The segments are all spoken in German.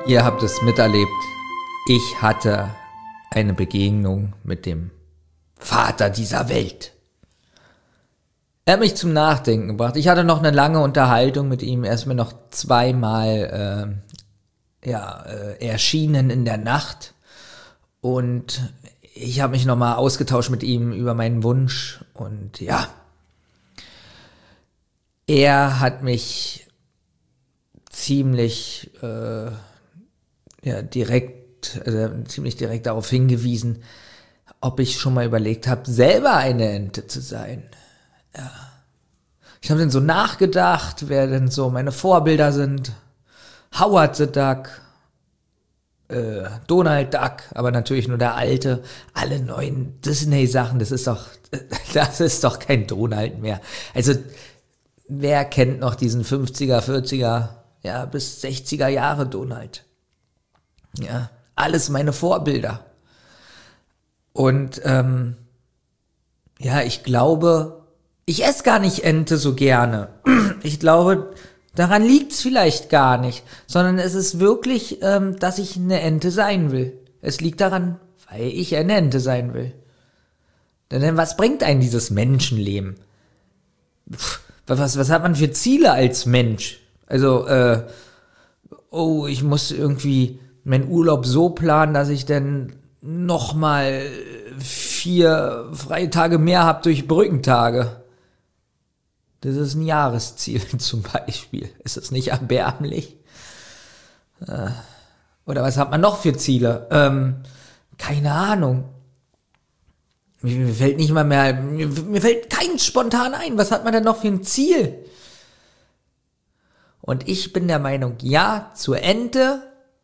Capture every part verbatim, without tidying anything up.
Ihr habt es miterlebt. Ich hatte eine Begegnung mit dem Vater dieser Welt. Er hat mich zum Nachdenken gebracht. Ich hatte noch eine lange Unterhaltung mit ihm. Er ist mir noch zweimal äh, ja, äh, erschienen in der Nacht. Und ich habe mich nochmal ausgetauscht mit ihm über meinen Wunsch. Und ja, er hat mich ziemlich äh, ja, direkt, also ziemlich direkt darauf hingewiesen, ob ich schon mal überlegt habe, selber eine Ente zu sein. Ja. Ich habe dann so nachgedacht, wer denn so meine Vorbilder sind. Howard the Duck, äh, Donald Duck, aber natürlich nur der alte. Alle neuen Disney-Sachen, das ist doch, das ist doch kein Donald mehr. Also, wer kennt noch diesen fünfziger, vierziger, ja, bis sechziger Jahre Donald? Ja, alles meine Vorbilder. Und, ähm, ja, ich glaube, ich esse gar nicht Ente so gerne. Ich glaube, daran liegt's vielleicht gar nicht, sondern es ist wirklich, ähm, dass ich eine Ente sein will. Es liegt daran, weil ich eine Ente sein will. Denn was bringt einen dieses Menschenleben? Pff, was, was hat man für Ziele als Mensch? Also, äh, oh, ich muss irgendwie meinen Urlaub so planen, dass ich dann nochmal vier Freitage mehr habe durch Brückentage. Das ist ein Jahresziel zum Beispiel. Ist das nicht erbärmlich? Oder was hat man noch für Ziele? Ähm, keine Ahnung. Mir, mir fällt nicht mal mehr, mir, mir fällt kein spontan ein. Was hat man denn noch für ein Ziel? Und ich bin der Meinung, ja, zur Ente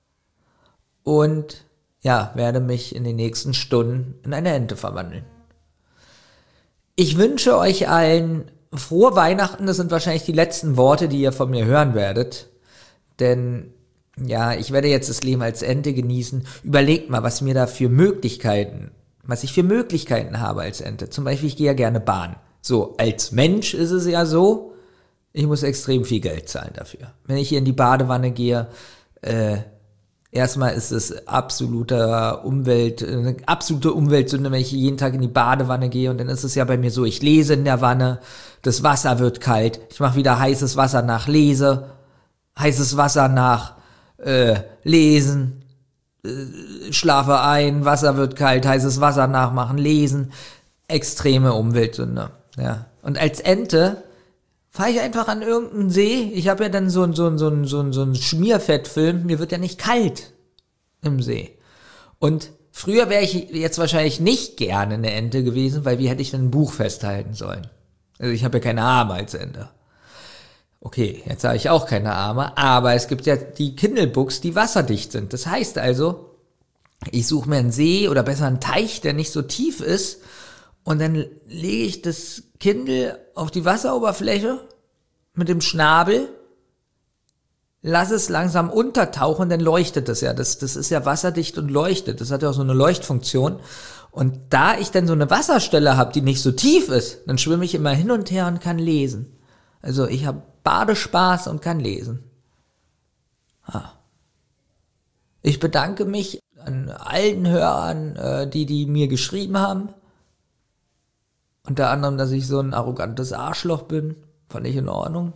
und ja, werde mich in den nächsten Stunden in eine Ente verwandeln. Ich wünsche euch allen frohe Weihnachten. Das sind wahrscheinlich die letzten Worte, die ihr von mir hören werdet. Denn, ja, ich werde jetzt das Leben als Ente genießen. Überlegt mal, was mir da für Möglichkeiten, was ich für Möglichkeiten habe als Ente. Zum Beispiel, ich gehe ja gerne Bahn. So, als Mensch ist es ja so, ich muss extrem viel Geld zahlen dafür. Wenn ich hier in die Badewanne gehe, äh, erstmal ist es absoluter Umwelt, eine absolute Umweltsünde, wenn ich jeden Tag in die Badewanne gehe. Und dann ist es ja bei mir so, ich lese in der Wanne, das Wasser wird kalt, ich mache wieder heißes Wasser nach, lese, heißes Wasser nach, äh, lesen, äh, schlafe ein, Wasser wird kalt, heißes Wasser nachmachen, lesen. Extreme Umweltsünde, ja. Und als Ente fahre ich einfach an irgendeinen See. Ich habe ja dann so ein so ein so ein so ein so ein Schmierfettfilm. Mir wird ja nicht kalt im See. Und früher wäre ich jetzt wahrscheinlich nicht gerne eine Ente gewesen, weil wie hätte ich denn ein Buch festhalten sollen? Also ich habe ja keine Arme als Ente. Okay, jetzt habe ich auch keine Arme, aber es gibt ja die Kindle-Books, die wasserdicht sind. Das heißt also, ich suche mir einen See oder besser einen Teich, der nicht so tief ist, und dann lege ich das Kindle auf die Wasseroberfläche mit dem Schnabel, lasse es langsam untertauchen, dann leuchtet das ja. Das, das ist ja wasserdicht und leuchtet. Das hat ja auch so eine Leuchtfunktion. Und da ich dann so eine Wasserstelle habe, die nicht so tief ist, dann schwimme ich immer hin und her und kann lesen. Also ich habe Badespaß und kann lesen. Ah. Ich bedanke mich an allen Hörern, äh, die, die mir geschrieben haben. Unter anderem, dass ich so ein arrogantes Arschloch bin. Fand ich in Ordnung.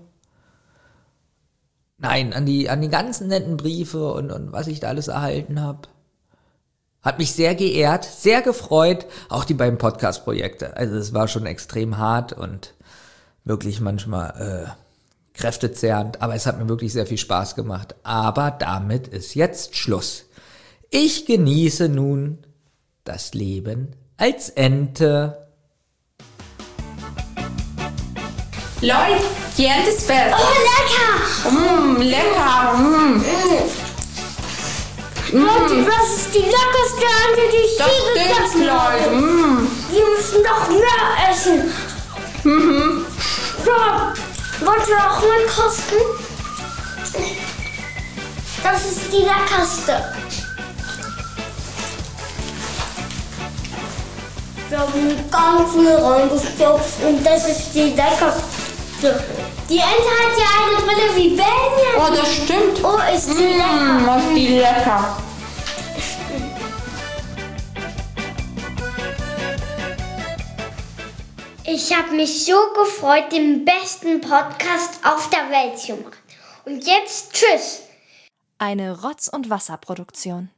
Nein, an die, an die ganzen netten Briefe und, und was ich da alles erhalten habe. Hat mich sehr geehrt, sehr gefreut. Auch die beiden Podcast-Projekte. Also es war schon extrem hart und wirklich manchmal äh, kräftezehrend. Aber es hat mir wirklich sehr viel Spaß gemacht. Aber damit ist jetzt Schluss. Ich genieße nun das Leben als Ente. Leute, die Ente ist fertig. Oh, lecker! Mm, lecker. Mm. Leute, das ist die leckerste Ente, die ich Das je stimmt, gegessen habe. Leute. Mm. Wir müssen doch mehr essen. Mhm. So, wollt ihr auch mal kosten? Das ist die leckerste. Wir haben ganz viel reingestopft und das ist die leckerste. Die Ente hat ja eine Brille wie Benjamin. Oh, das stimmt. Oh, ist die Mmh, lecker. was die lecker. Ich habe mich so gefreut, den besten Podcast auf der Welt zu machen. Und jetzt tschüss. Eine Rotz- und Wasserproduktion.